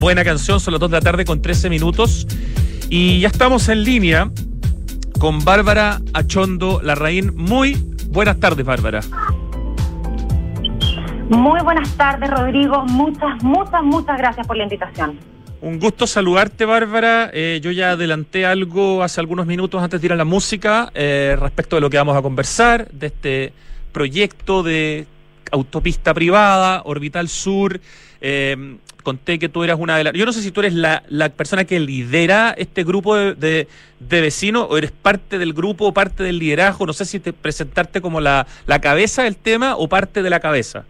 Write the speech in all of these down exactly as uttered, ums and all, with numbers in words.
Buena canción, son las dos de la tarde con trece minutos. Y ya estamos en línea con Bárbara Achondo Larraín. Muy buenas tardes, Bárbara. Muy buenas tardes, Rodrigo. Muchas, muchas, muchas gracias por la invitación. Un gusto saludarte, Bárbara. Eh, yo ya adelanté algo hace algunos minutos antes de ir a la música eh, respecto de lo que vamos a conversar, de este proyecto de autopista privada, Orbital Sur. Eh, conté que tú eras una de las... Yo no sé si tú eres la, la persona que lidera este grupo de, de, de vecinos, o eres parte del grupo o parte del liderazgo. No sé si te presentarte como la, la cabeza del tema o parte de la cabeza.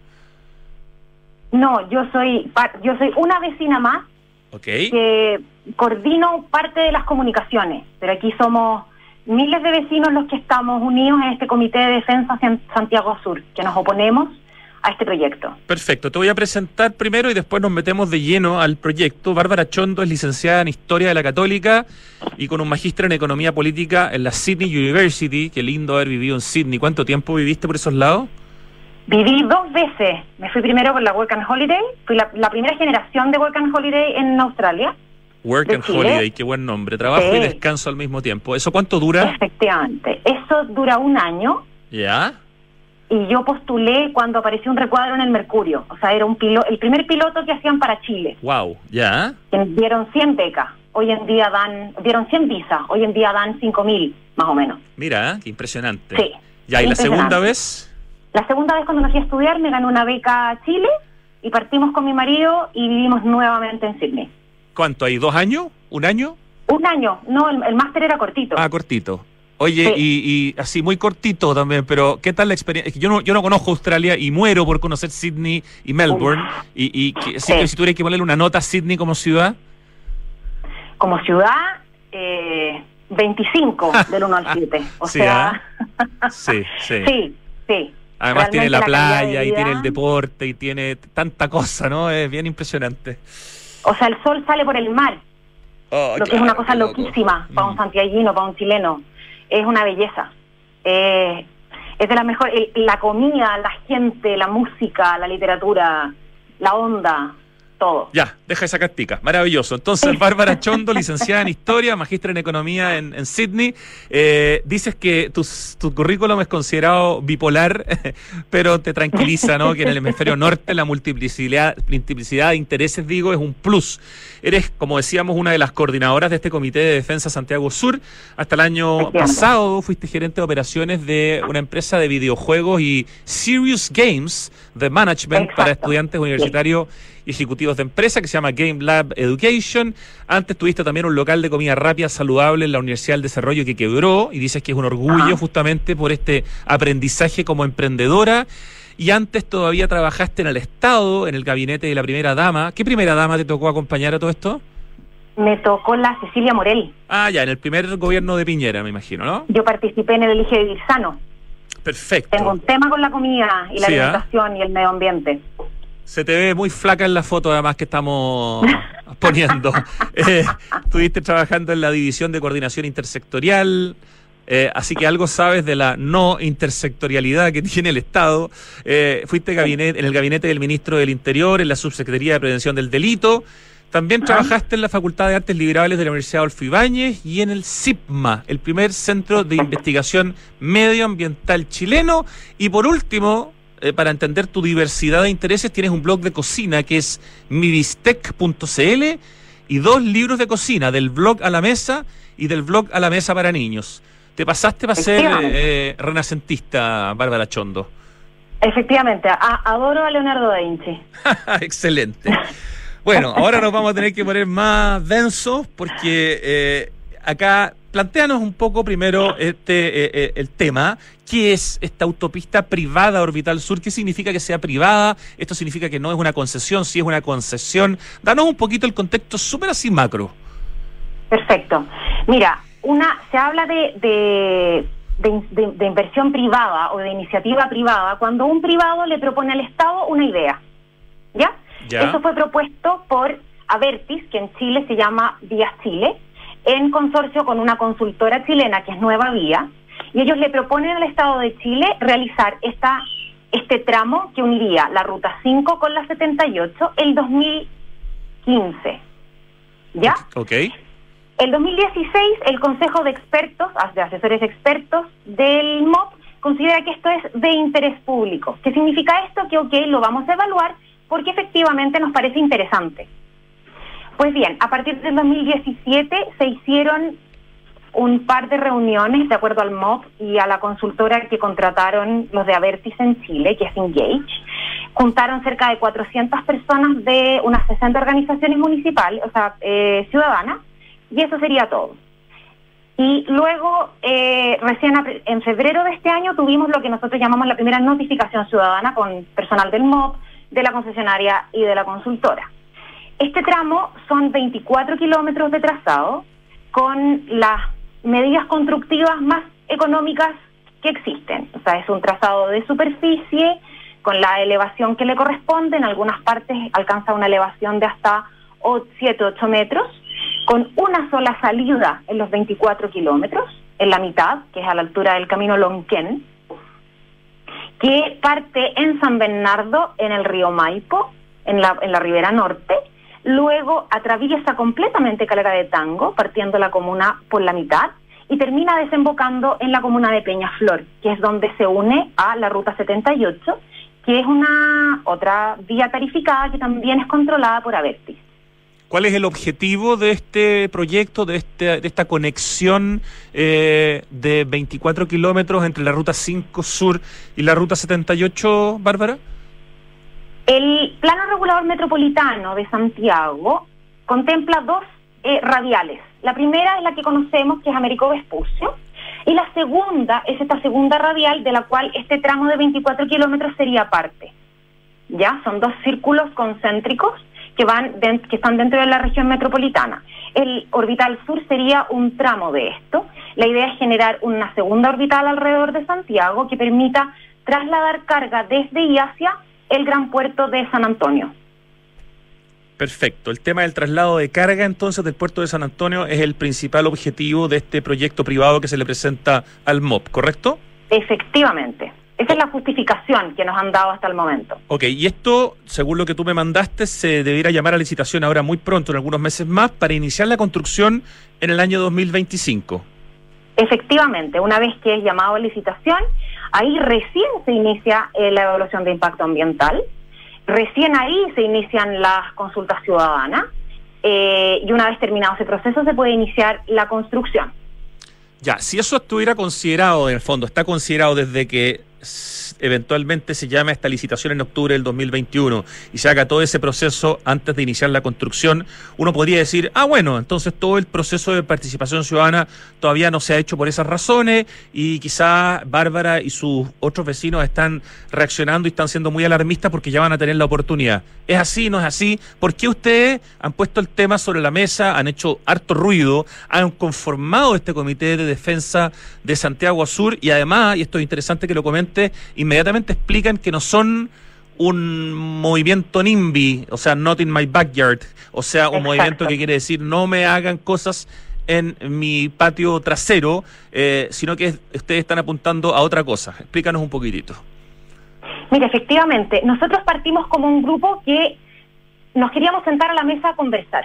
No, yo soy, yo soy una vecina más. Okay. Que coordino parte de las comunicaciones, pero aquí somos miles de vecinos los que estamos unidos en este Comité de Defensa Santiago Sur, que nos oponemos a este proyecto. Perfecto, te voy a presentar primero y después nos metemos de lleno al proyecto. Bárbara Achondo es licenciada en Historia de la Católica y con un magíster en Economía Política en la Sydney University. Qué lindo haber vivido en Sydney. ¿Cuánto tiempo viviste por esos lados? Viví dos veces. Me fui primero por la Work and Holiday. Fui la, la primera generación de Work and Holiday en Australia. Work and Holiday, qué buen nombre. Trabajo sí. y descanso al mismo tiempo. ¿Eso cuánto dura? Efectivamente. Eso dura un año. ¿Ya? Y yo postulé cuando apareció un recuadro en el Mercurio. O sea, era un pilo, el primer piloto que hacían para Chile. Wow, ¿ya? Dieron cien becas. Hoy en día dan... Dieron cien visas. Hoy en día dan cinco mil, más o menos. Mira, qué impresionante. Sí. ¿Ya? ¿Y la segunda vez? La segunda vez cuando me fui a estudiar me gané una beca a Chile y partimos con mi marido y vivimos nuevamente en Sydney. ¿Cuánto hay? ¿Dos años? ¿Un año? Un año. No, el, el máster era cortito. Ah, cortito. Oye, sí. y, y así muy cortito también, pero ¿qué tal la experiencia? Es que yo no, yo no conozco Australia y muero por conocer Sydney y Melbourne. Uf. Y, y que, sí. que si tuvieras que ponerle una nota a Sydney como ciudad. Como ciudad, eh, veinticinco del uno al siete. O sí, sea... ¿eh? Sí, sí. Sí, sí. Además tiene la, la playa y tiene el deporte y tiene tanta cosa, ¿no? Es bien impresionante. O sea, el sol sale por el mar. Oh, lo claro, que es una cosa loco. loquísima para un mm. santiaguino, para un chileno. Es una belleza. Eh, es de las mejores... La comida, la gente, la música, la literatura, la onda... Todo. Ya, deja de sacar pica. Maravilloso. Entonces, Bárbara Achondo, licenciada en Historia, magíster en Economía en, en Sydney. Eh, dices que tu, tu currículum es considerado bipolar, pero te tranquiliza, ¿no? Que en el hemisferio norte la multiplicidad, multiplicidad de intereses, digo, es un plus. Eres, como decíamos, una de las coordinadoras de este Comité de Defensa Santiago Sur. Hasta el año pasado fuiste gerente de operaciones de una empresa de videojuegos y Serious Games de Management. Exacto. Para estudiantes universitarios sí. y ejecutivos de empresa, que se llama Game Lab Education. Antes tuviste también un local de comida rápida saludable en la Universidad del Desarrollo que quebró, y dices que es un orgullo Ajá. justamente por este aprendizaje como emprendedora. Y antes todavía trabajaste en el Estado, en el gabinete de la primera dama. ¿Qué primera dama te tocó acompañar a todo esto? Me tocó la Cecilia Morel. Ah, ya, en el primer gobierno de Piñera, me imagino, ¿no? Yo participé en el Elige Vivir Sano. Perfecto. Tengo un tema con la comida y la sí, alimentación ¿eh? y el medio ambiente. Se te ve muy flaca en la foto, además, que estamos poniendo. Eh, estuviste trabajando en la División de Coordinación Intersectorial, eh, así que algo sabes de la no intersectorialidad que tiene el Estado. Eh, fuiste gabinete, en el gabinete del Ministro del Interior, en la Subsecretaría de Prevención del Delito. También trabajaste en la Facultad de Artes Liberales de la Universidad Adolfo Ibáñez y en el SIPMA, el primer Centro de Investigación Medioambiental chileno. Y por último... Eh, para entender tu diversidad de intereses, tienes un blog de cocina que es mibistec punto c l y dos libros de cocina, del blog a la mesa y del blog a la mesa para niños. Te pasaste para ser eh, renacentista, Bárbara Achondo. Efectivamente, a, adoro a Leonardo da Vinci. Excelente. Bueno, ahora nos vamos a tener que poner más densos porque eh, acá... Plantéanos un poco primero este eh, eh, el tema. ¿Qué es esta autopista privada Orbital Sur? ¿Qué significa que sea privada? ¿Esto significa que no es una concesión? ¿Sí es una concesión? Danos un poquito el contexto súper así macro. Perfecto. Mira, una se habla de, de, de, de, de inversión privada o de iniciativa privada cuando un privado le propone al Estado una idea. ¿Ya? ¿Ya? Eso fue propuesto por Abertis, que en Chile se llama Vías Chile, en consorcio con una consultora chilena que es Nueva Vía, y ellos le proponen al Estado de Chile realizar esta este tramo que uniría la Ruta cinco con la setenta y ocho el dos mil quince. ¿Ya? Ok. El dos mil dieciséis, el Consejo de Expertos, de Asesores Expertos del M O P, considera que esto es de interés público. ¿Qué significa esto? Que, ok, lo vamos a evaluar porque efectivamente nos parece interesante. Pues bien, a partir del dos mil diecisiete se hicieron un par de reuniones de acuerdo al M O P y a la consultora que contrataron los de Avertis en Chile, que es Engage. Juntaron cerca de cuatrocientas personas de unas sesenta organizaciones municipales, o sea, eh, ciudadanas, y eso sería todo. Y luego, eh, recién en febrero de este año, tuvimos lo que nosotros llamamos la primera notificación ciudadana con personal del M O P, de la concesionaria y de la consultora. Este tramo son veinticuatro kilómetros de trazado con las medidas constructivas más económicas que existen. O sea, es un trazado de superficie con la elevación que le corresponde. En algunas partes alcanza una elevación de hasta siete u ocho metros, con una sola salida en los veinticuatro kilómetros, en la mitad, que es a la altura del camino Lonquén, que parte en San Bernardo, en el río Maipo, en la, en la ribera norte, luego atraviesa completamente Calera de Tango, partiendo la comuna por la mitad, y termina desembocando en la comuna de Peñaflor, que es donde se une a la Ruta setenta y ocho, que es una otra vía tarificada que también es controlada por Avertis. ¿Cuál es el objetivo de este proyecto, de, este, de esta conexión eh, de veinticuatro kilómetros entre la Ruta cinco Sur y la Ruta setenta y ocho, Bárbara? El Plano Regulador Metropolitano de Santiago contempla dos eh, radiales. La primera es la que conocemos, que es Américo Vespucio, y la segunda es esta segunda radial, de la cual este tramo de veinticuatro kilómetros sería parte. ¿Ya? Son dos círculos concéntricos que van de, que están dentro de la región metropolitana. El orbital sur sería un tramo de esto. La idea es generar una segunda orbital alrededor de Santiago que permita trasladar carga desde y hacia el gran puerto de San Antonio. Perfecto. El tema del traslado de carga entonces del puerto de San Antonio es el principal objetivo de este proyecto privado que se le presenta al M O P, ¿correcto? Efectivamente. Esa es la justificación que nos han dado hasta el momento. Ok, y esto, según lo que tú me mandaste, se debiera llamar a licitación ahora muy pronto, en algunos meses más, para iniciar la construcción en el año dos mil veinticinco. Efectivamente, una vez que es llamado a licitación, ahí recién se inicia eh, la evaluación de impacto ambiental, recién ahí se inician las consultas ciudadanas, eh, y una vez terminado ese proceso se puede iniciar la construcción. Ya, si eso estuviera considerado, en el fondo, está considerado desde que eventualmente se llame esta licitación en octubre del dos mil veintiuno y se haga todo ese proceso antes de iniciar la construcción, uno podría decir, ah, bueno, entonces todo el proceso de participación ciudadana todavía no se ha hecho por esas razones y quizás Bárbara y sus otros vecinos están reaccionando y están siendo muy alarmistas porque ya van a tener la oportunidad. ¿Es así? ¿No es así? ¿Por qué ustedes han puesto el tema sobre la mesa, han hecho harto ruido, han conformado este comité de defensa de Santiago Sur y además, y esto es interesante que lo comente, inmediatamente explican que no son un movimiento NIMBY, o sea, not in my backyard, o sea, un Exacto. movimiento que quiere decir no me hagan cosas en mi patio trasero, eh, sino que ustedes están apuntando a otra cosa. Explícanos un poquitito. Mira, efectivamente, nosotros partimos como un grupo que nos queríamos sentar a la mesa a conversar.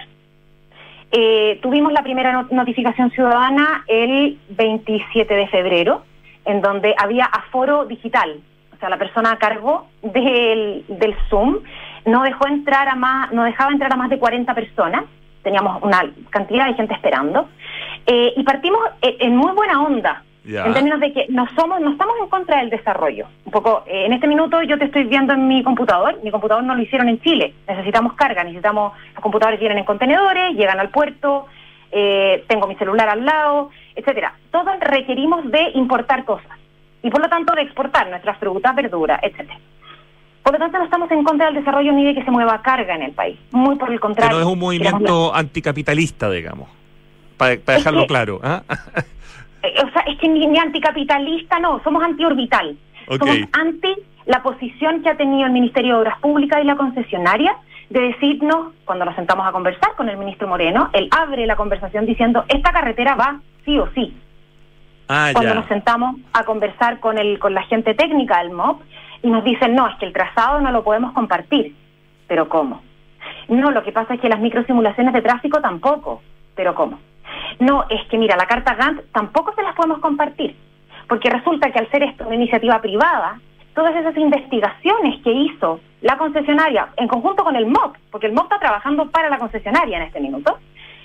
Eh, tuvimos la primera not- notificación ciudadana el veintisiete de febrero, en donde había aforo digital. O sea, la persona a cargo del, del Zoom no dejó entrar a más, no dejaba entrar a más de cuarenta personas. Teníamos una cantidad de gente esperando. Eh, y partimos en, en muy buena onda, yeah. en términos de que no somos, no estamos en contra del desarrollo. Un poco, eh, en este minuto yo te estoy viendo en mi computador, mi computador no lo hicieron en Chile. Necesitamos carga, necesitamos, los computadores vienen en contenedores, llegan al puerto, eh, tengo mi celular al lado, etcétera. Todos requerimos de importar cosas y por lo tanto de exportar nuestras frutas, verduras, etcétera. Por lo tanto no estamos en contra del desarrollo ni de que se mueva carga en el país, muy por el contrario. Pero es un movimiento anticapitalista, digamos, para pa dejarlo es que, claro. ¿eh? O sea, es que ni, ni anticapitalista no, somos antiorbital. Okay. Somos anti la posición que ha tenido el Ministerio de Obras Públicas y la concesionaria de decirnos, cuando nos sentamos a conversar con el ministro Moreno, él abre la conversación diciendo, esta carretera va sí o sí. Ah, cuando ya. nos sentamos a conversar con el con la gente técnica del M O P y nos dicen, no, es que el trazado no lo podemos compartir. ¿Pero cómo? No, lo que pasa es que las microsimulaciones de tráfico tampoco. ¿Pero cómo? No, es que mira, la carta Gantt tampoco se las podemos compartir, porque resulta que al ser esto una iniciativa privada, todas esas investigaciones que hizo la concesionaria en conjunto con el M O P, porque el M O P está trabajando para la concesionaria en este minuto,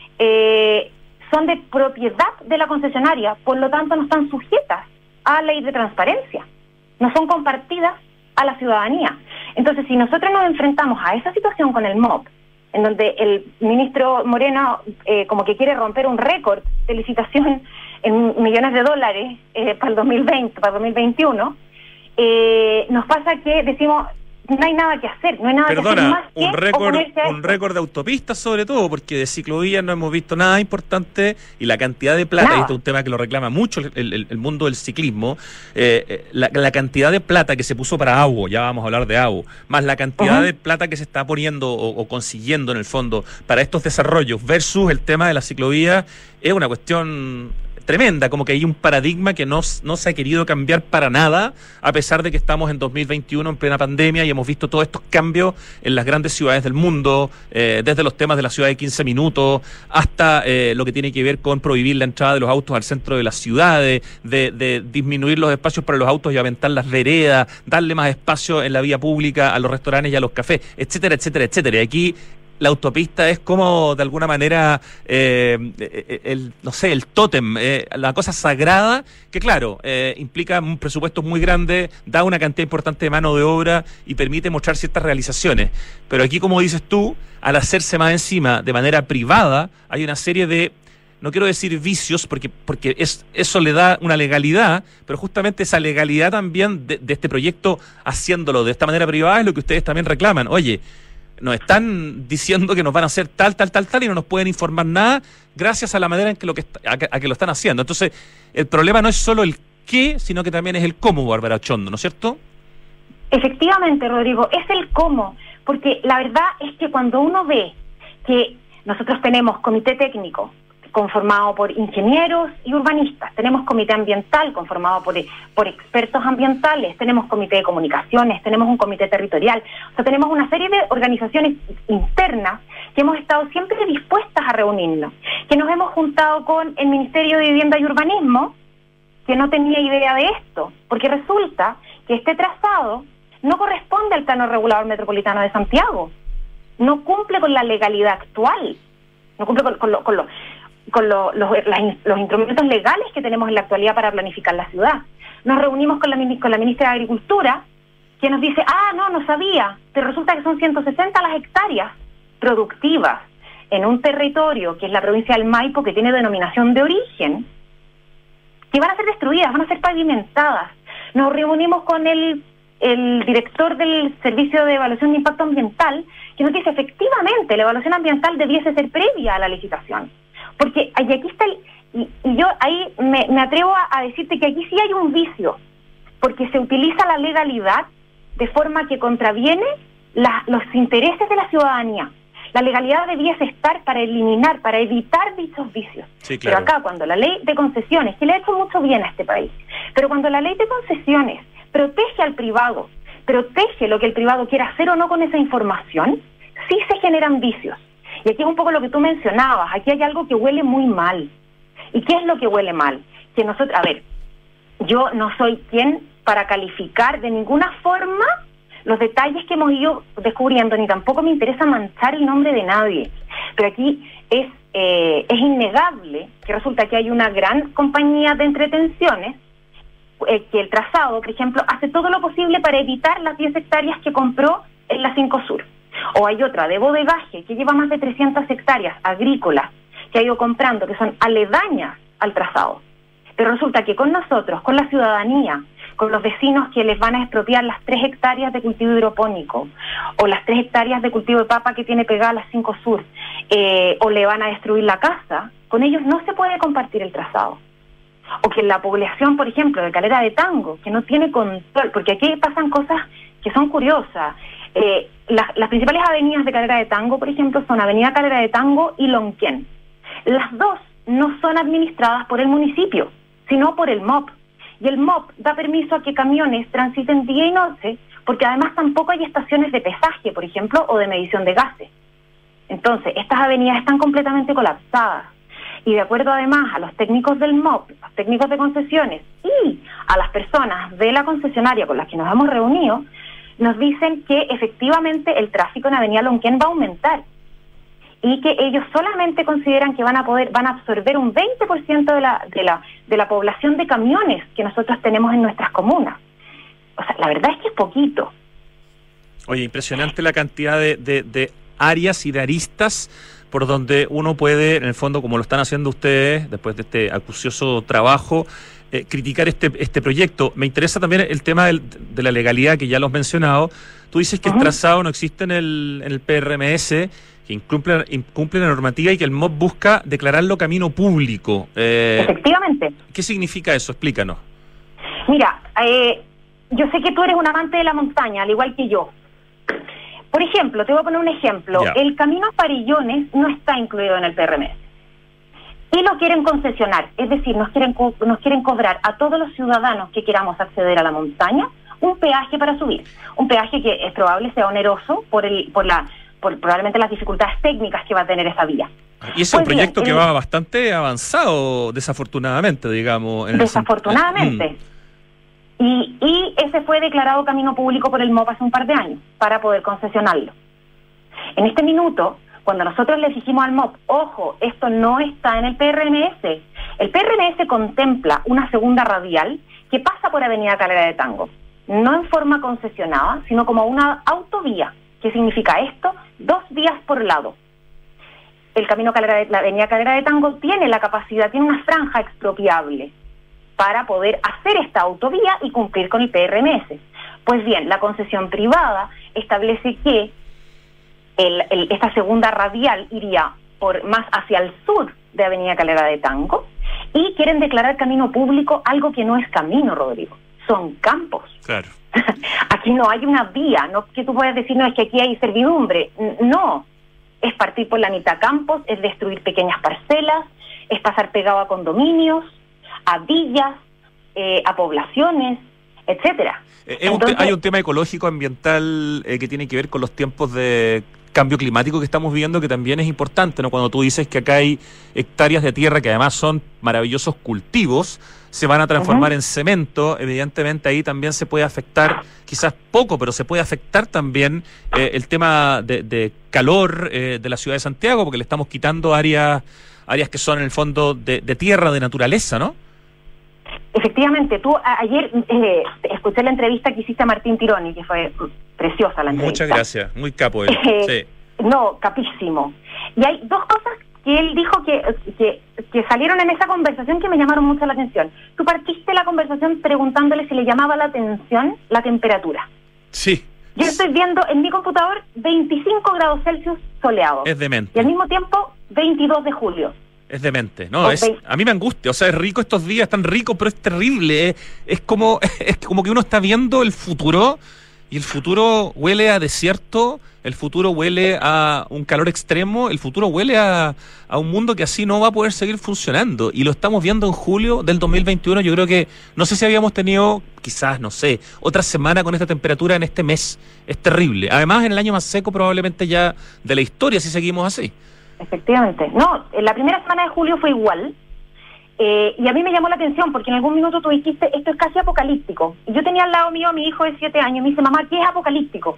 eh, son de propiedad de la concesionaria, por lo tanto no están sujetas a ley de transparencia, no son compartidas a la ciudadanía. Entonces, si nosotros nos enfrentamos a esa situación con el M O P, en donde el ministro Moreno eh, como que quiere romper un récord de licitación en millones de dólares eh, para el dos mil veinte, para el dos mil veintiuno, eh, nos pasa que decimos, no hay nada que hacer, no hay nada Perdona, que hacer más un que récord, oponerse a un esto. récord de autopistas sobre todo, porque de ciclovías no hemos visto nada importante y la cantidad de plata, Nada. y esto es un tema que lo reclama mucho el, el, el mundo del ciclismo, eh, la, la cantidad de plata que se puso para A U O, ya vamos a hablar de A U O, más la cantidad Uh-huh. de plata que se está poniendo o, o consiguiendo en el fondo para estos desarrollos versus el tema de la ciclovía, es una cuestión tremenda, como que hay un paradigma que no, no se ha querido cambiar para nada, a pesar de que estamos en dos mil veintiuno en plena pandemia y hemos visto todos estos cambios en las grandes ciudades del mundo, eh, desde los temas de la ciudad de quince minutos hasta eh, lo que tiene que ver con prohibir la entrada de los autos al centro de las ciudades, de, de disminuir los espacios para los autos y aumentar las veredas, darle más espacio en la vía pública a los restaurantes y a los cafés, etcétera, etcétera, etcétera. Y aquí la autopista es como, de alguna manera, eh, el, no sé, el tótem, eh, la cosa sagrada, que claro, eh, implica un presupuesto muy grande, da una cantidad importante de mano de obra y permite mostrar ciertas realizaciones. Pero aquí, como dices tú, al hacerse más encima de manera privada, hay una serie de, no quiero decir vicios, porque porque es, eso le da una legalidad, pero justamente esa legalidad también de, de este proyecto, haciéndolo de esta manera privada, es lo que ustedes también reclaman. Oye, nos están diciendo que nos van a hacer tal, tal, tal, tal, y no nos pueden informar nada gracias a la manera en que lo que a, que, a que lo están haciendo. Entonces, el problema no es solo el qué, sino que también es el cómo, Bárbara Chondo, ¿no es cierto? Efectivamente, Rodrigo, es el cómo, porque la verdad es que cuando uno ve que nosotros tenemos comité técnico conformado por ingenieros y urbanistas, tenemos comité ambiental conformado por, por expertos ambientales, tenemos comité de comunicaciones, tenemos un comité territorial, o sea, tenemos una serie de organizaciones internas que hemos estado siempre dispuestas a reunirnos, que nos hemos juntado con el Ministerio de Vivienda y Urbanismo, que no tenía idea de esto, porque resulta que este trazado no corresponde al Plano Regulador Metropolitano de Santiago, no cumple con la legalidad actual, no cumple con, con, lo, con, lo, con lo, los, las, los instrumentos legales que tenemos en la actualidad para planificar la ciudad. Nos reunimos con la, con la ministra de Agricultura, que nos dice, ah, no, no sabía, pero resulta que son ciento sesenta las hectáreas productivas en un territorio que es la provincia del Maipo, que tiene denominación de origen, que van a ser destruidas, van a ser pavimentadas. Nos reunimos con el, el director del Servicio de Evaluación de Impacto Ambiental, que nos dice, efectivamente, la evaluación ambiental debiese ser previa a la licitación. Porque y aquí está, el, y, y yo ahí me, me atrevo a, a decirte que aquí sí hay un vicio, porque se utiliza la legalidad de forma que contraviene la, los intereses de la ciudadanía. La legalidad debiese estar para eliminar, para evitar dichos vicios. Sí, claro. Pero acá, cuando la ley de concesiones, que le ha hecho mucho bien a este país, pero cuando la ley de concesiones protege al privado, protege lo que el privado quiera hacer o no con esa información, sí se generan vicios. Y aquí es un poco lo que tú mencionabas, aquí hay algo que huele muy mal. ¿Y qué es lo que huele mal? Que nosotros, a ver, yo no soy quien para calificar de ninguna forma los detalles que hemos ido descubriendo, ni tampoco me interesa manchar el nombre de nadie. Pero aquí es, eh, es innegable que resulta que hay una gran compañía de entretenciones, eh, que el trazado, por ejemplo, hace todo lo posible para evitar las diez hectáreas que compró en la cinco Sur. O hay otra de bodegaje que lleva más de trescientas hectáreas agrícolas que ha ido comprando, que son aledañas al trazado. Pero resulta que con nosotros, con la ciudadanía, con los vecinos que les van a expropiar las tres hectáreas de cultivo hidropónico, o las tres hectáreas de cultivo de papa que tiene pegada las cinco Sur, eh, o le van a destruir la casa, con ellos no se puede compartir el trazado. O que la población, por ejemplo, de Calera de Tango, que no tiene control, porque aquí pasan cosas que son curiosas. Eh, las, las principales avenidas de Calera de Tango, por ejemplo, son Avenida Calera de Tango y Lonquén. Las dos no son administradas por el municipio, sino por el M O P. Y el M O P da permiso a que camiones transiten día y noche, porque además tampoco hay estaciones de pesaje, por ejemplo, o de medición de gases. Entonces, estas avenidas están completamente colapsadas. Y de acuerdo además a los técnicos del M O P, los técnicos de concesiones y a las personas de la concesionaria con las que nos hemos reunido, nos dicen que efectivamente el tráfico en Avenida Lonquén va a aumentar y que ellos solamente consideran que van a poder, van a absorber un veinte por ciento de la, de la, de la población de camiones que nosotros tenemos en nuestras comunas. O sea, la verdad es que es poquito. Oye, impresionante la cantidad de, de, de áreas y de aristas por donde uno puede, en el fondo, como lo están haciendo ustedes, después de este acucioso trabajo, eh, criticar este este proyecto. Me interesa también el tema del, de la legalidad, que ya lo has mencionado. Tú dices que uh-huh. el trazado no existe en el, en el P R M S, que incumple, incumple la normativa y que el M O P busca declararlo camino público. Eh, Efectivamente. ¿Qué significa eso? Explícanos. Mira, eh, yo sé que tú eres un amante de la montaña, al igual que yo. Por ejemplo, te voy a poner un ejemplo. Ya. El camino a Farillones no está incluido en el P R M S. Y lo quieren concesionar, es decir, nos quieren co- nos quieren cobrar a todos los ciudadanos que queramos acceder a la montaña un peaje para subir. Un peaje que es probable sea oneroso por el por la por probablemente las dificultades técnicas que va a tener esa vía. Y ese es Pues un proyecto bien, que el, va bastante avanzado, desafortunadamente, digamos. En desafortunadamente. El mm. Y, y ese fue declarado camino público por el M O P hace un par de años para poder concesionarlo. En este minuto, cuando nosotros le dijimos al M O P, ojo, esto no está en el P R M S, el P R M S contempla una segunda radial que pasa por Avenida Calera de Tango, no en forma concesionada, sino como una autovía. ¿Qué significa esto? Dos vías por lado. El camino Calera de, la Avenida Calera de Tango tiene la capacidad, tiene una franja expropiable para poder hacer esta autovía y cumplir con el P R M S. Pues bien, la concesión privada establece que el, el, esta segunda radial iría por más hacia el sur de Avenida Calera de Tango y quieren declarar camino público algo que no es camino, Rodrigo, son campos. Claro. Aquí no hay una vía, no que tú puedas decir, no, es que aquí hay servidumbre. No, es partir por la mitad campos, es destruir pequeñas parcelas, es pasar pegado a condominios, a villas, eh, a poblaciones, etcétera. Eh, Entonces, un te- hay un tema ecológico, ambiental, eh, que tiene que ver con los tiempos de cambio climático que estamos viviendo, que también es importante, ¿no? Cuando tú dices que acá hay hectáreas de tierra que además son maravillosos cultivos, se van a transformar uh-huh. en cemento, evidentemente ahí también se puede afectar, quizás poco, pero se puede afectar también eh, el tema de, de calor eh, de la ciudad de Santiago, porque le estamos quitando áreas, áreas que son en el fondo de, de tierra, de naturaleza, ¿no? Efectivamente, tú a, ayer eh, escuché la entrevista que hiciste a Martín Tironi, que fue preciosa la entrevista. Muchas gracias, muy capo él. Eh, sí. No, capísimo. Y hay dos cosas que él dijo que, que, que salieron en esa conversación que me llamaron mucho la atención. Tú partiste la conversación preguntándole si le llamaba la atención la temperatura. Sí. Yo estoy viendo en mi computador veinticinco grados Celsius soleados. Es demente. Y al mismo tiempo veintidós de julio. Es demente, ¿no? Es, a mí me angustia, o sea, es rico estos días, tan rico, pero es terrible. Es, es como es como que uno está viendo el futuro y el futuro huele a desierto, el futuro huele a un calor extremo, el futuro huele a, a un mundo que así no va a poder seguir funcionando. Y lo estamos viendo en julio del dos mil veintiuno. Yo creo que, no sé si habíamos tenido, quizás, no sé, otra semana con esta temperatura en este mes. Es terrible. Además, en el año más seco probablemente ya de la historia, si seguimos así. Efectivamente. No, la primera semana de julio fue igual. Eh, y a mí me llamó la atención porque en algún minuto tú dijiste, esto es casi apocalíptico. Y yo tenía al lado mío a mi hijo de siete años y me dice, mamá, ¿qué es apocalíptico?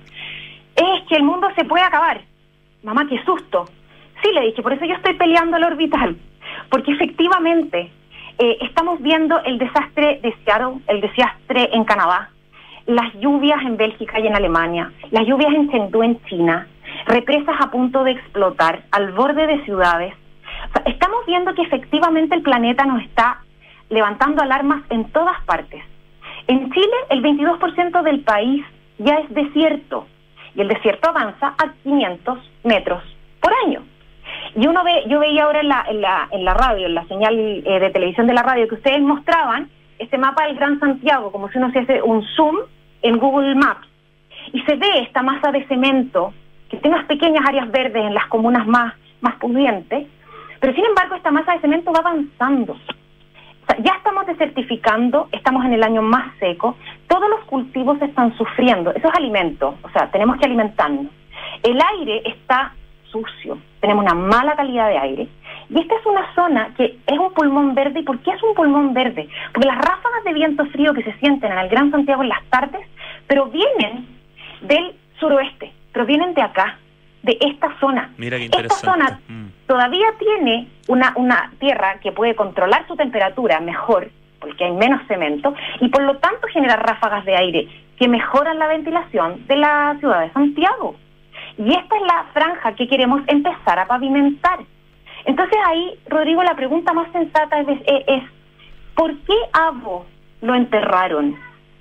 Es que el mundo se puede acabar. Mamá, qué susto. Sí, le dije, por eso yo estoy peleando el orbital. Porque efectivamente eh, estamos viendo el desastre de Seattle, el desastre en Canadá, las lluvias en Bélgica y en Alemania, las lluvias en Chengdu en China, represas a punto de explotar, al borde de ciudades. O sea, estamos viendo que efectivamente el planeta nos está levantando alarmas en todas partes. En Chile, el veintidós por ciento del país ya es desierto, y el desierto avanza a quinientos metros por año. Y uno ve, yo veía ahora en la, en la, en la radio, en la señal eh, de televisión de la radio, que ustedes mostraban este mapa del Gran Santiago, como si uno se hace un zoom en Google Maps, y se ve esta masa de cemento que tiene unas pequeñas áreas verdes en las comunas más, más pudientes, pero sin embargo esta masa de cemento va avanzando. O sea, ya estamos desertificando, estamos en el año más seco, todos los cultivos están sufriendo, eso es alimento, o sea, tenemos que alimentarnos. El aire está sucio, tenemos una mala calidad de aire. Y esta es una zona que es un pulmón verde. ¿Y por qué es un pulmón verde? Porque las ráfagas de viento frío que se sienten en el Gran Santiago en las tardes provienen del suroeste, provienen de acá, de esta zona. Mira qué interesante. Esta zona mm. todavía tiene una, una tierra que puede controlar su temperatura mejor, porque hay menos cemento, y por lo tanto genera ráfagas de aire que mejoran la ventilación de la ciudad de Santiago. Y esta es la franja que queremos empezar a pavimentar. Entonces ahí, Rodrigo, la pregunta más sensata es, es, es ¿por qué Avo lo enterraron?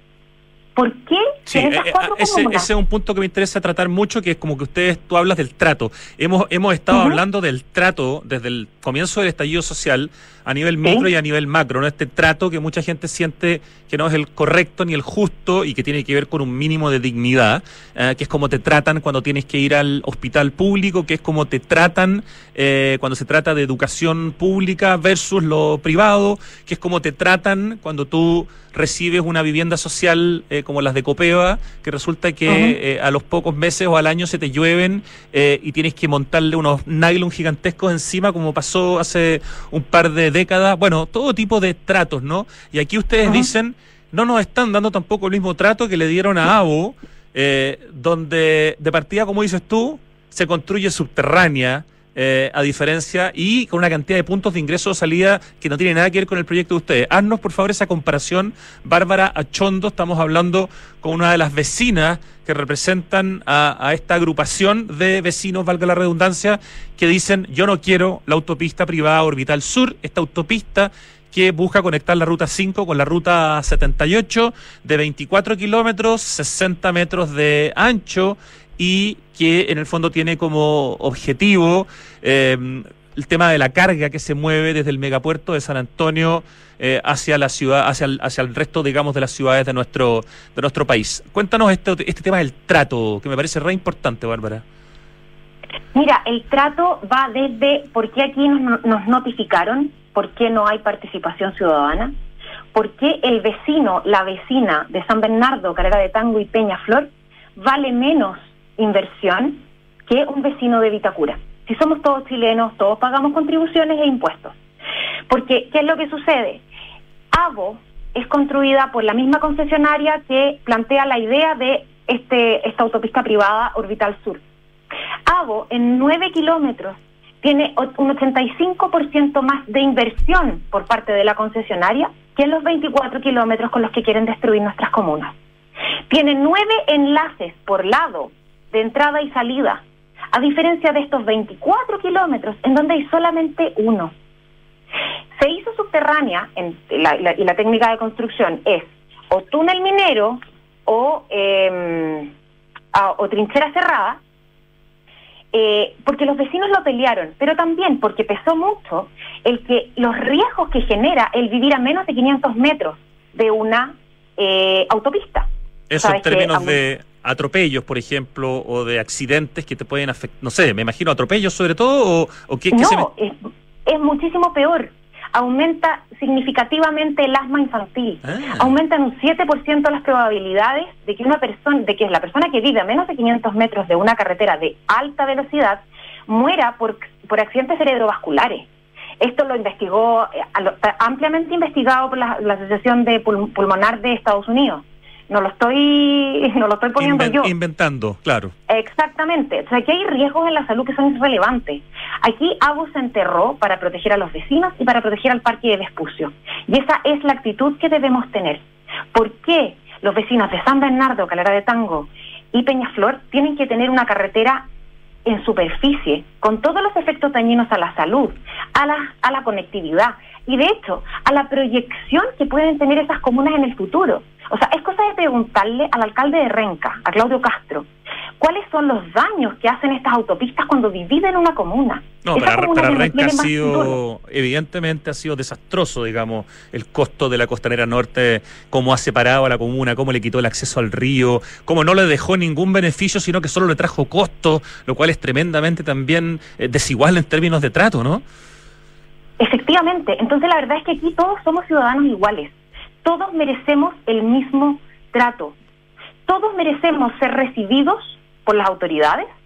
¿Por qué? Sí, eh, ese, ese es un punto que me interesa tratar mucho, que es como que ustedes, tú hablas del trato. Hemos hemos estado uh-huh. hablando del trato desde el comienzo del estallido social a nivel micro ¿Sí? y a nivel macro, ¿no? Este trato que mucha gente siente que no es el correcto ni el justo y que tiene que ver con un mínimo de dignidad, eh, que es como te tratan cuando tienes que ir al hospital público, que es como te tratan eh, cuando se trata de educación pública versus lo privado, que es como te tratan cuando tú recibes una vivienda social eh, como las de Copeva, que resulta que uh-huh. eh, a los pocos meses o al año se te llueven eh, y tienes que montarle unos nylon gigantescos encima, como pasó hace un par de décadas. Bueno, todo tipo de tratos, ¿no? Y aquí ustedes uh-huh. dicen, no nos están dando tampoco el mismo trato que le dieron a Avo, eh, donde de partida, como dices tú, se construye subterránea, Eh, a diferencia, y con una cantidad de puntos de ingreso o salida que no tiene nada que ver con el proyecto de ustedes. Haznos, por favor, esa comparación, Bárbara Achondo. Estamos hablando con una de las vecinas que representan a, a esta agrupación de vecinos, valga la redundancia, que dicen, yo no quiero la autopista privada Orbital Sur, esta autopista que busca conectar la ruta cinco con la ruta setenta y ocho, de veinticuatro kilómetros, sesenta metros de ancho, y que en el fondo tiene como objetivo eh, el tema de la carga que se mueve desde el megapuerto de San Antonio eh, hacia la ciudad, hacia el, hacia el resto, digamos, de las ciudades de nuestro de nuestro país. Cuéntanos este, este tema del trato, que me parece re importante, Bárbara. Mira, el trato va desde por qué aquí nos, nos notificaron, por qué no hay participación ciudadana, por qué el vecino, la vecina de San Bernardo, Calera de Tango y Peñaflor vale menos inversión que un vecino de Vitacura. Si somos todos chilenos, todos pagamos contribuciones e impuestos. Porque, ¿qué es lo que sucede? Avo es construida por la misma concesionaria que plantea la idea de este esta autopista privada Orbital Sur. Avo, en nueve kilómetros, tiene un ochenta y cinco por ciento más de inversión por parte de la concesionaria que en los veinticuatro kilómetros con los que quieren destruir nuestras comunas. Tiene nueve enlaces por lado de entrada y salida, a diferencia de estos veinticuatro kilómetros en donde hay solamente uno. Se hizo subterránea, en la, la, y la técnica de construcción es o túnel minero o, eh, a, o trinchera cerrada, eh, porque los vecinos lo pelearon, pero también porque pesó mucho el que los riesgos que genera el vivir a menos de quinientos metros de una eh, autopista. Eso en términos que, de atropellos, por ejemplo, o de accidentes que te pueden afectar, no sé, me imagino atropellos sobre todo, o, o qué, qué no, se me... es, es muchísimo peor. Aumenta significativamente el asma infantil. Ah. Aumentan un siete por ciento las probabilidades de que una persona, de que la persona que vive a menos de quinientos metros de una carretera de alta velocidad muera por, por accidentes cerebrovasculares. Esto lo investigó, ampliamente investigado por la, la Asociación de Pul- Pulmonar de Estados Unidos. No lo estoy no lo estoy poniendo Inven- yo. Inventando, claro. Exactamente. O sea, aquí hay riesgos en la salud que son irrelevantes. Aquí Avo se enterró para proteger a los vecinos y para proteger al Parque de Vespucio. Y esa es la actitud que debemos tener. ¿Por qué los vecinos de San Bernardo, Calera de Tango y Peñaflor tienen que tener una carretera en superficie, con todos los efectos dañinos a la salud, a la, a la conectividad y, de hecho, a la proyección que pueden tener esas comunas en el futuro? O sea, es cosa de preguntarle al alcalde de Renca, a Claudio Castro, ¿cuáles son los daños que hacen estas autopistas cuando dividen una comuna? No, Esa para, comuna para no Renca ha sido, futuro. evidentemente ha sido desastroso, digamos, el costo de la Costanera Norte, cómo ha separado a la comuna, cómo le quitó el acceso al río, cómo no le dejó ningún beneficio, sino que solo le trajo costo, lo cual es tremendamente también eh, desigual en términos de trato, ¿no? Efectivamente. Entonces la verdad es que aquí todos somos ciudadanos iguales. Todos merecemos el mismo trato. Todos merecemos ser recibidos por las autoridades.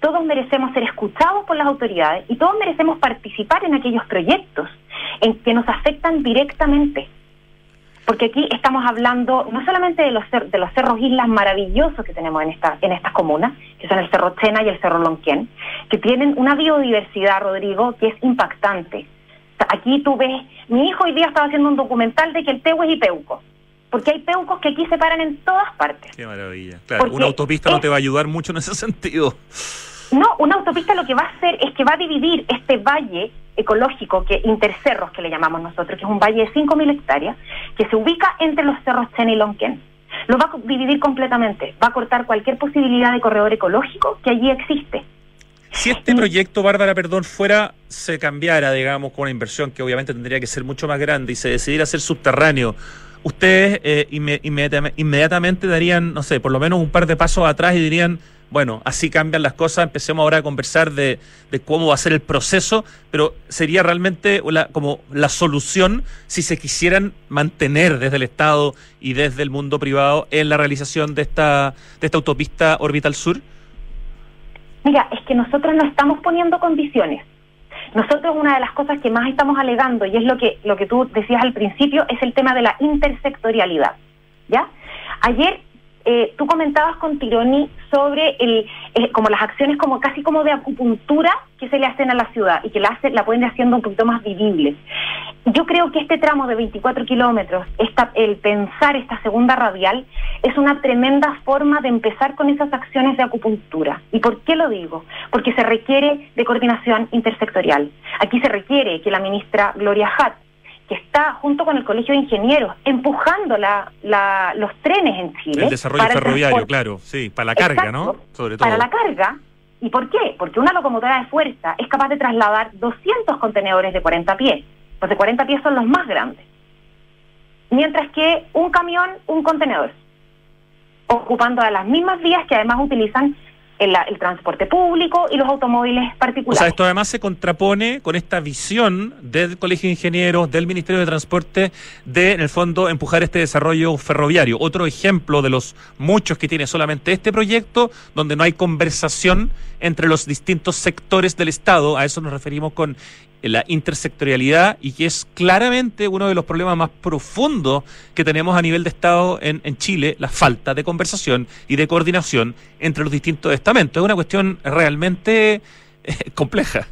todos merecemos ser escuchados por las autoridades y todos merecemos participar en aquellos proyectos en que nos afectan directamente. Porque aquí estamos hablando no solamente de los cer- de los cerros islas maravillosos que tenemos en esta, en estas comunas, que son el Cerro Chena y el Cerro Lonquén, que tienen una biodiversidad, Rodrigo, que es impactante. O sea, aquí tú ves, mi hijo hoy día estaba haciendo un documental de que el Tehues y Peuco, porque hay peucos que aquí se paran en todas partes. Qué maravilla. Claro, Porque una autopista no es- te va a ayudar mucho en ese sentido. No, una autopista lo que va a hacer es que va a dividir este valle ecológico, que intercerros que le llamamos nosotros, que es un valle de cinco mil hectáreas, que se ubica entre los cerros Chena y Lonquén. Lo va a dividir completamente, va a cortar cualquier posibilidad de corredor ecológico que allí existe. Si este proyecto, Bárbara, perdón, fuera, se cambiara, digamos, con una inversión que obviamente tendría que ser mucho más grande y se decidiera hacer subterráneo, ustedes eh, inme- inmediatamente, inmediatamente darían, no sé, por lo menos un par de pasos atrás y dirían, bueno, así cambian las cosas, empecemos ahora a conversar de, de cómo va a ser el proceso, pero sería realmente la, como la solución si se quisieran mantener desde el Estado y desde el mundo privado en la realización de esta, de esta autopista Orbital Sur. Mira, es que nosotros no estamos poniendo condiciones. Nosotros una de las cosas que más estamos alegando, y es lo que lo que tú decías al principio, es el tema de la intersectorialidad, ¿ya? Ayer eh, tú comentabas con Tironi sobre el eh, como las acciones como casi como de acupuntura que se le hacen a la ciudad y que la, hace, la pueden ir haciendo un poquito más vivible. Yo creo que este tramo de veinticuatro kilómetros, esta, el pensar esta segunda radial, es una tremenda forma de empezar con esas acciones de acupuntura. ¿Y por qué lo digo? Porque se requiere de coordinación intersectorial. Aquí se requiere que la ministra Gloria Hatt, que está junto con el Colegio de Ingenieros empujando la, la, los trenes en Chile. El desarrollo para el ferroviario, transporte. claro, sí, para la carga, Exacto, ¿no? Sobre todo. Para la carga. ¿Y por qué? Porque una locomotora de fuerza es capaz de trasladar doscientos contenedores de cuarenta pies. Los de cuarenta pies son los más grandes. Mientras que un camión, un contenedor. Ocupando las mismas vías que además utilizan el, el transporte público y los automóviles particulares. O sea, esto además se contrapone con esta visión del Colegio de Ingenieros, del Ministerio de Transporte, de, en el fondo, empujar este desarrollo ferroviario. Otro ejemplo de los muchos que tiene solamente este proyecto, donde no hay conversación entre los distintos sectores del Estado. A eso nos referimos con la intersectorialidad, y que es claramente uno de los problemas más profundos que tenemos a nivel de Estado en, en Chile, la falta de conversación y de coordinación entre los distintos estamentos. Es una cuestión realmente eh, compleja.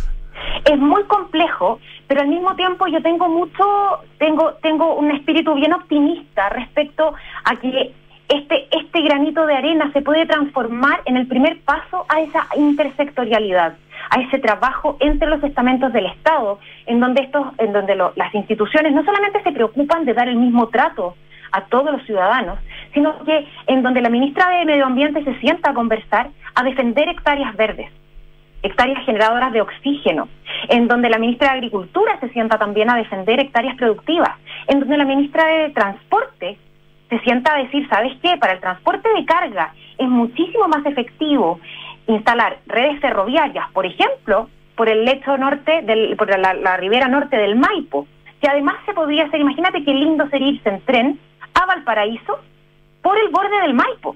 Es muy complejo, pero al mismo tiempo yo tengo mucho, tengo, tengo un espíritu bien optimista respecto a que este, este granito de arena se puede transformar en el primer paso a esa intersectorialidad, a ese trabajo entre los estamentos del Estado, en donde estos, en donde lo, las instituciones no solamente se preocupan de dar el mismo trato a todos los ciudadanos, sino que en donde la ministra de Medio Ambiente se sienta a conversar, a defender hectáreas verdes, hectáreas generadoras de oxígeno, en donde la ministra de Agricultura se sienta también a defender hectáreas productivas, en donde la ministra de Transporte se sienta a decir, ¿sabes qué? Para el transporte de carga es muchísimo más efectivo instalar redes ferroviarias, por ejemplo, por el lecho norte, del, por la, la ribera norte del Maipo, que además se podría hacer, imagínate qué lindo sería irse en tren a Valparaíso por el borde del Maipo.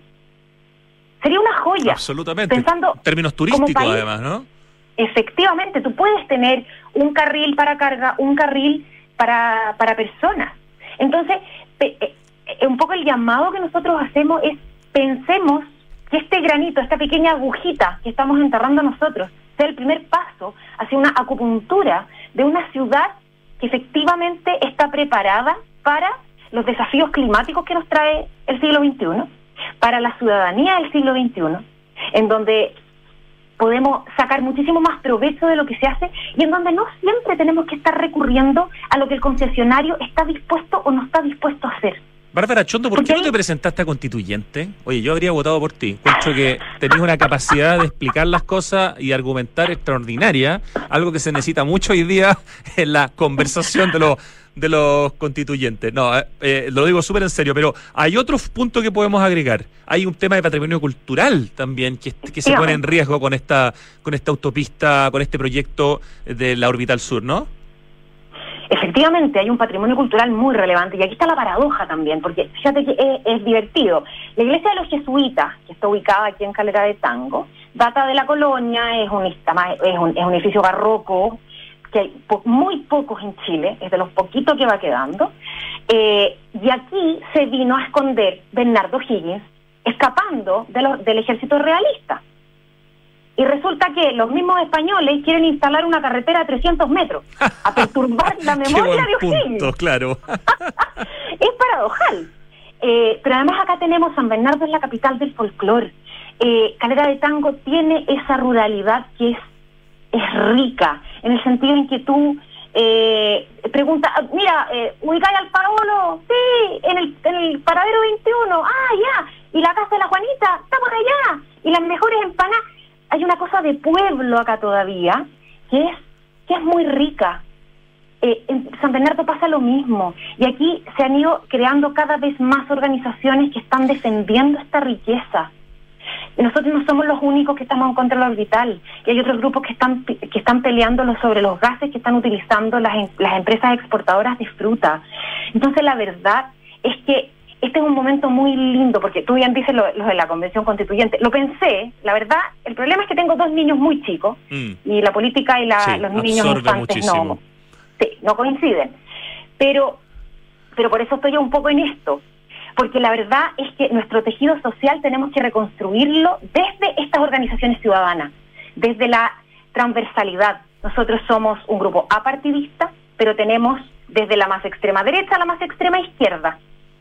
Sería una joya. Absolutamente. Pensando en términos turísticos, país, además, ¿no? Efectivamente, tú puedes tener un carril para carga, un carril para, para personas. Entonces, pe, eh, un poco el llamado que nosotros hacemos es, pensemos que este granito, esta pequeña agujita que estamos enterrando nosotros, sea el primer paso hacia una acupuntura de una ciudad que efectivamente está preparada para los desafíos climáticos que nos trae el siglo veintiuno, para la ciudadanía del siglo veintiuno, en donde podemos sacar muchísimo más provecho de lo que se hace y en donde no siempre tenemos que estar recurriendo a lo que el concesionario está dispuesto o no está dispuesto a hacer. Bárbara Chondo, ¿por qué no te presentaste a constituyente? Oye, yo habría votado por ti. Encuentro que tenés una capacidad de explicar las cosas y argumentar extraordinaria, algo que se necesita mucho hoy día en la conversación de los de los constituyentes. No, eh, lo digo súper en serio, pero hay otros puntos que podemos agregar. Hay un tema de patrimonio cultural también que, que se pone en riesgo con esta con esta autopista, con este proyecto de la Orbital Sur, ¿no? efectivamente hay un patrimonio cultural muy relevante, y aquí está la paradoja también, porque fíjate que es, es divertido. La iglesia de los jesuitas, que está ubicada aquí en Calera de Tango, data de la colonia, es un, es un, es un edificio barroco, que hay po- muy pocos en Chile, es de los poquitos que va quedando, eh, y aquí se vino a esconder Bernardo Higgins, escapando de los, del ejército realista. Y resulta que los mismos españoles quieren instalar una carretera a trescientos metros, a perturbar la memoria de O'Higgins. Claro. Es paradojal. Eh, pero además acá tenemos, San Bernardo es la capital del folclore. Eh, Calera de Tango tiene esa ruralidad que es, es rica, en el sentido en que tú eh, preguntas, mira, eh, ¿ubicáis al Paolo? Sí, en el, en el paradero veintiuno. Ah, ya. Y la casa de la Juanita, está por allá. Y las mejores empanadas. Hay una cosa de pueblo acá todavía que es que es muy rica. Eh, en San Bernardo pasa lo mismo, y aquí se han ido creando cada vez más organizaciones que están defendiendo esta riqueza. Nosotros no somos los únicos que estamos en contra del orbital, y hay otros grupos que están que están peleando sobre los gases que están utilizando las, las empresas exportadoras de fruta. Entonces la verdad es que este es un momento muy lindo, porque tú bien dices los lo de la Convención Constituyente. Lo pensé, la verdad, el problema es que tengo dos niños muy chicos, mm. y la política y la, sí, los niños infantes no, sí, no coinciden. Pero, pero por eso estoy un poco en esto, porque la verdad es que nuestro tejido social tenemos que reconstruirlo desde estas organizaciones ciudadanas, desde la transversalidad. Nosotros somos un grupo apartidista, pero tenemos desde la más extrema derecha a la más extrema izquierda.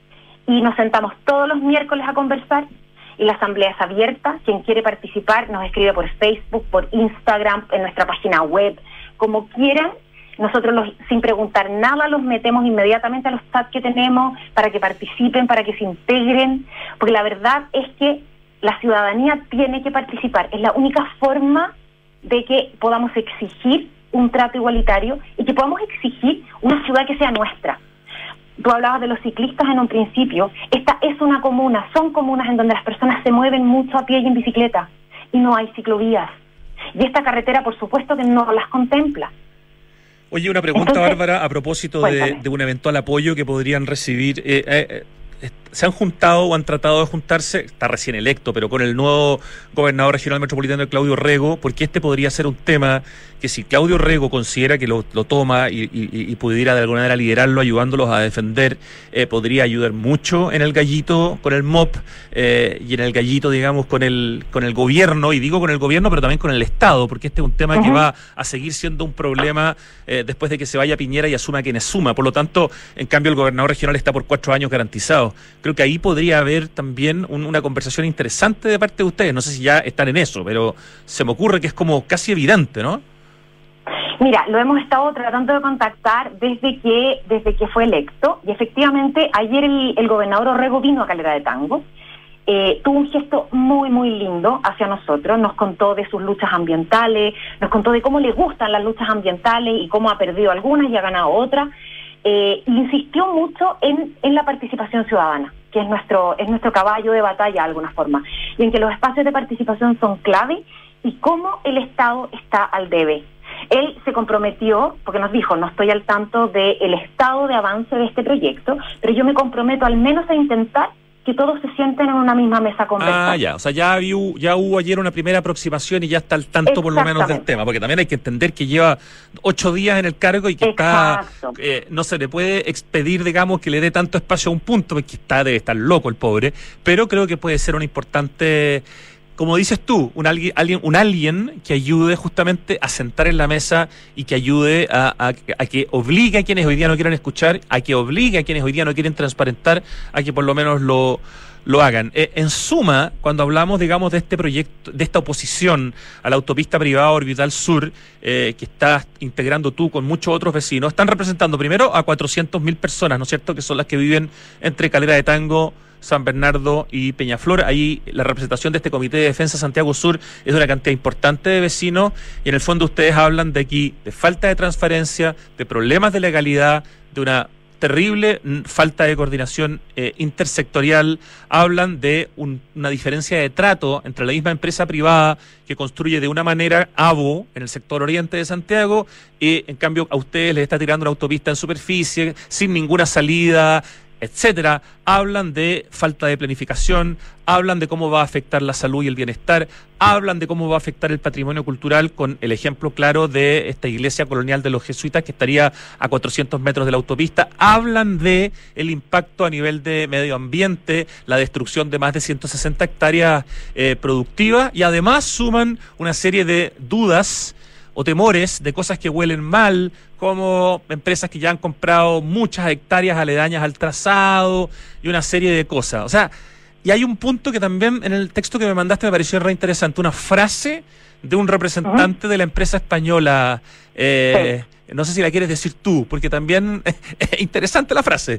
Y nos sentamos todos los miércoles a conversar, y la asamblea es abierta. Quien quiere participar nos escribe por Facebook, por Instagram, en nuestra página web, como quieran. Nosotros los, sin preguntar nada los metemos inmediatamente a los chats que tenemos para que participen, para que se integren, porque la verdad es que la ciudadanía tiene que participar. Es la única forma de que podamos exigir un trato igualitario y que podamos exigir una ciudad que sea nuestra. Tú hablabas de los ciclistas en un principio. Esta es una comuna, son comunas en donde las personas se mueven mucho a pie y en bicicleta, y no hay ciclovías. Y esta carretera, por supuesto, que no las contempla. Oye, una pregunta, entonces, Bárbara, a propósito de, de un eventual apoyo que podrían recibir. Eh, eh, ¿Se han juntado o han tratado de juntarse, está recién electo, pero con el nuevo gobernador regional metropolitano, Claudio Rego? Porque este podría ser un tema que, si Claudio Rego considera que lo, lo toma y, y, y pudiera de alguna manera liderarlo, ayudándolos a defender, eh, podría ayudar mucho en el gallito con el M O P, eh, y en el gallito, digamos, con el con el gobierno, y digo con el gobierno, pero también con el Estado, porque este es un tema uh-huh. que va a seguir siendo un problema eh, después de que se vaya Piñera y asuma quienes suma. Por lo tanto, en cambio, el gobernador regional está por cuatro años garantizado. Creo que ahí podría haber también un, una conversación interesante de parte de ustedes. No sé si ya están en eso, pero se me ocurre que es como casi evidente, ¿no? Mira, lo hemos estado tratando de contactar desde que desde que fue electo, y efectivamente ayer el, el gobernador Orrego vino a Calera de Tango, eh, tuvo un gesto muy, muy lindo hacia nosotros, nos contó de sus luchas ambientales, nos contó de cómo le gustan las luchas ambientales y cómo ha perdido algunas y ha ganado otras. Eh, insistió mucho en, en la participación ciudadana, que es nuestro es nuestro caballo de batalla de alguna forma, y en que los espacios de participación son clave, y cómo el Estado está al debe. Él se comprometió, porque nos dijo, no estoy al tanto del estado de avance de este proyecto, pero yo me comprometo al menos a intentar que todos se sienten en una misma mesa a conversar. Ah, ya, o sea, ya, hubo, ya hubo ayer una primera aproximación y ya está al tanto por lo menos del tema, porque también hay que entender que lleva ocho días en el cargo y que Exacto. está, eh, no se le puede expedir, digamos, que le dé tanto espacio a un punto, porque está, debe estar loco el pobre, pero creo que puede ser una importante, como dices tú, un alguien, alguien, un alguien que ayude justamente a sentar en la mesa y que ayude a, a, a que obligue a quienes hoy día no quieren escuchar, a que obligue a quienes hoy día no quieren transparentar, a que por lo menos lo, lo hagan. Eh, en suma, cuando hablamos, digamos, de este proyecto, de esta oposición a la autopista privada Orbital Sur, eh, que estás integrando tú con muchos otros vecinos, están representando primero a cuatrocientas mil personas, ¿no es cierto?, que son las que viven entre Calera de Tango, San Bernardo y Peñaflor. Ahí la representación de este Comité de Defensa Santiago Sur es de una cantidad importante de vecinos, y en el fondo ustedes hablan de aquí de falta de transparencia, de problemas de legalidad, de una terrible falta de coordinación eh, intersectorial, hablan de un, una diferencia de trato entre la misma empresa privada que construye de una manera A B O en el sector oriente de Santiago y en cambio a ustedes les está tirando una autopista en superficie, sin ninguna salida, etcétera. Hablan de falta de planificación, hablan de cómo va a afectar la salud y el bienestar, hablan de cómo va a afectar el patrimonio cultural con el ejemplo claro de esta iglesia colonial de los jesuitas que estaría a cuatrocientos metros de la autopista, hablan de el impacto a nivel de medio ambiente, la destrucción de más de ciento sesenta hectáreas eh, productivas y además suman una serie de dudas o temores de cosas que huelen mal, como empresas que ya han comprado muchas hectáreas aledañas al trazado y una serie de cosas. O sea, y hay un punto que también en el texto que me mandaste me pareció re interesante, una frase de un representante uh-huh. de la empresa española. Eh, sí. No sé si la quieres decir tú, porque también es interesante la frase.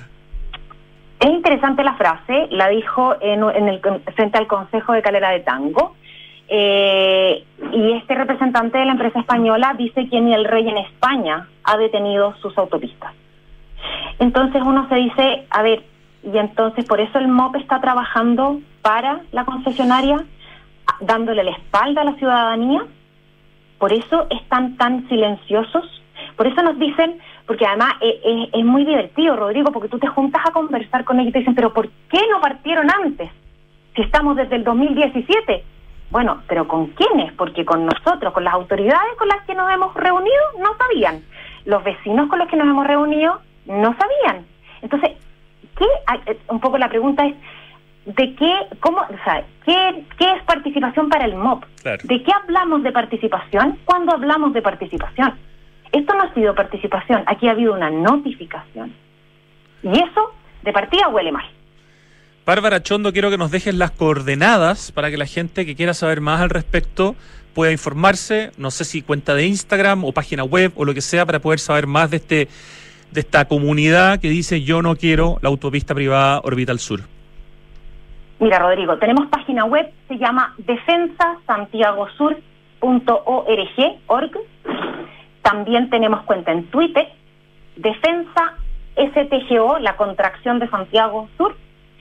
Es interesante la frase, la dijo en, en el, frente al Consejo de Calera de Tango. Eh, y este representante de la empresa española dice que ni el rey en España ha detenido sus autopistas. Entonces uno se dice, a ver, y entonces por eso el M O P está trabajando para la concesionaria, dándole la espalda a la ciudadanía, por eso están tan silenciosos, por eso nos dicen, porque además es, es, es muy divertido, Rodrigo, porque tú te juntas a conversar con ellos y te dicen, pero ¿por qué no partieron antes? Si estamos desde el dos mil diecisiete. Bueno, pero ¿con quiénes? Porque con nosotros, con las autoridades con las que nos hemos reunido, no sabían. Los vecinos con los que nos hemos reunido, no sabían. Entonces, ¿qué? Un poco la pregunta es, ¿de qué, cómo, o sea, qué, qué es participación para el M O P? Claro. ¿De qué hablamos de participación? ¿Cuándo hablamos de participación? Esto no ha sido participación, aquí ha habido una notificación. Y eso, de partida, huele mal. Bárbara Chondo, quiero que nos dejes las coordenadas para que la gente que quiera saber más al respecto pueda informarse, no sé si cuenta de Instagram o página web o lo que sea, para poder saber más de este de esta comunidad que dice yo no quiero la autopista privada Orbital Sur. Mira, Rodrigo, tenemos página web, se llama defensa santiago sur punto org. También tenemos cuenta en Twitter, Defensa S T G O, la contracción de Santiago Sur,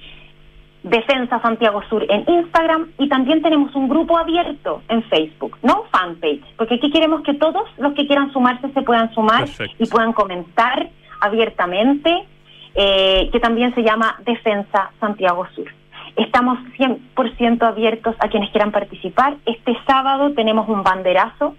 Defensa Santiago Sur en Instagram, y también tenemos un grupo abierto en Facebook, no fanpage, porque aquí queremos que todos los que quieran sumarse se puedan sumar. Perfecto. Y puedan comentar abiertamente, eh, que también se llama Defensa Santiago Sur. Estamos cien por ciento abiertos a quienes quieran participar. Este sábado tenemos un banderazo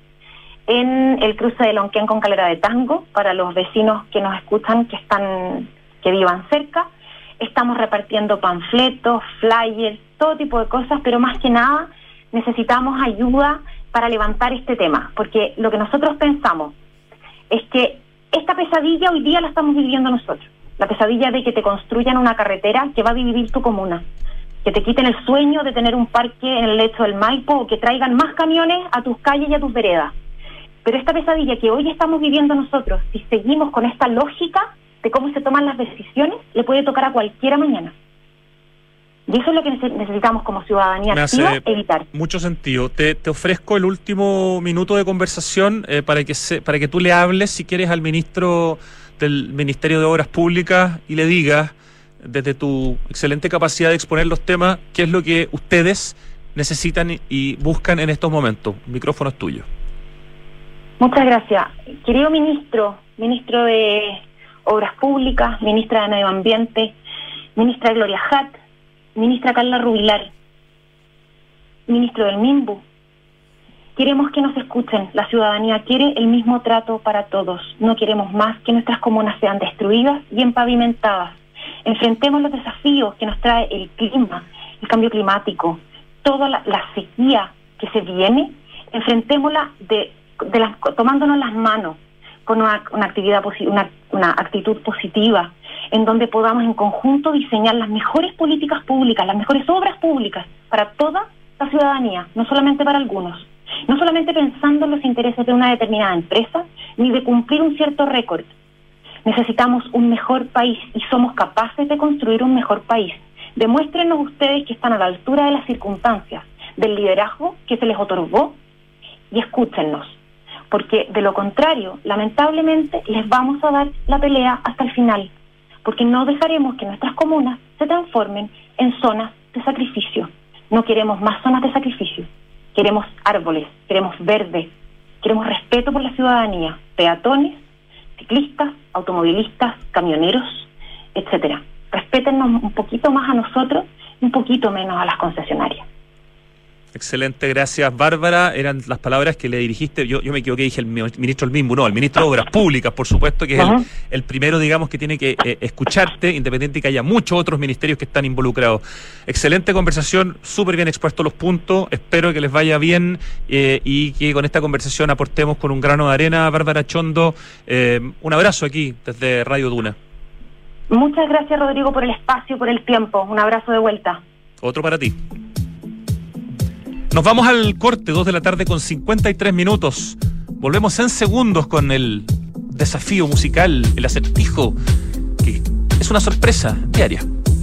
en el cruce de Lonquén con Calera de Tango para los vecinos que nos escuchan, que están, que vivan cerca. Estamos repartiendo panfletos, flyers, todo tipo de cosas, pero más que nada necesitamos ayuda para levantar este tema, porque lo que nosotros pensamos es que esta pesadilla hoy día la estamos viviendo nosotros, la pesadilla de que te construyan una carretera que va a dividir tu comuna, que te quiten el sueño de tener un parque en el lecho del Maipo o que traigan más camiones a tus calles y a tus veredas. Pero esta pesadilla que hoy estamos viviendo nosotros, si seguimos con esta lógica de cómo se toman las decisiones, le puede tocar a cualquiera mañana. Y eso es lo que necesitamos como ciudadanía activa, evitar. Mucho sentido. Te, te ofrezco el último minuto de conversación eh, para que se, para que tú le hables, si quieres, al ministro del Ministerio de Obras Públicas y le digas, desde tu excelente capacidad de exponer los temas, qué es lo que ustedes necesitan y buscan en estos momentos. El micrófono es tuyo. Muchas gracias. Querido ministro, ministro de Obras Públicas, ministra de Medio Ambiente, ministra Gloria Hatt, ministra Carla Rubilar, ministro del MIMBU, queremos que nos escuchen. La ciudadanía quiere el mismo trato para todos. No queremos más que nuestras comunas sean destruidas y empavimentadas. Enfrentemos los desafíos que nos trae el clima, el cambio climático, toda la, la sequía que se viene, enfrentémosla de, de las, tomándonos las manos, con una, una actividad una, una actitud positiva, en donde podamos en conjunto diseñar las mejores políticas públicas, las mejores obras públicas para toda la ciudadanía, no solamente para algunos, no solamente pensando en los intereses de una determinada empresa, ni de cumplir un cierto récord. Necesitamos un mejor país y somos capaces de construir un mejor país. Demuéstrenos ustedes que están a la altura de las circunstancias, del liderazgo que se les otorgó, y escúchennos. porque de lo contrario, lamentablemente, les vamos a dar la pelea hasta el final, porque no dejaremos que nuestras comunas se transformen en zonas de sacrificio. No queremos más zonas de sacrificio, queremos árboles, queremos verde, queremos respeto por la ciudadanía, peatones, ciclistas, automovilistas, camioneros, etcétera. Respétennos un poquito más a nosotros y un poquito menos a las concesionarias. Excelente, gracias Bárbara. Eran las palabras que le dirigiste. Yo, yo me equivoqué, dije el ministro del mismo, no, el ministro de Obras Públicas, por supuesto, que es el, el primero, digamos, que tiene que eh, escucharte, independiente que haya muchos otros ministerios que están involucrados. Excelente conversación, súper bien expuestos los puntos. Espero que les vaya bien eh, y que con esta conversación aportemos con un grano de arena. Bárbara Chondo, eh, un abrazo aquí desde Radio Duna. Muchas gracias, Rodrigo, por el espacio, por el tiempo. Un abrazo de vuelta. Otro para ti. Nos vamos al corte, dos de la tarde con cincuenta y tres minutos. Volvemos en segundos con el desafío musical, el acertijo, que es una sorpresa diaria.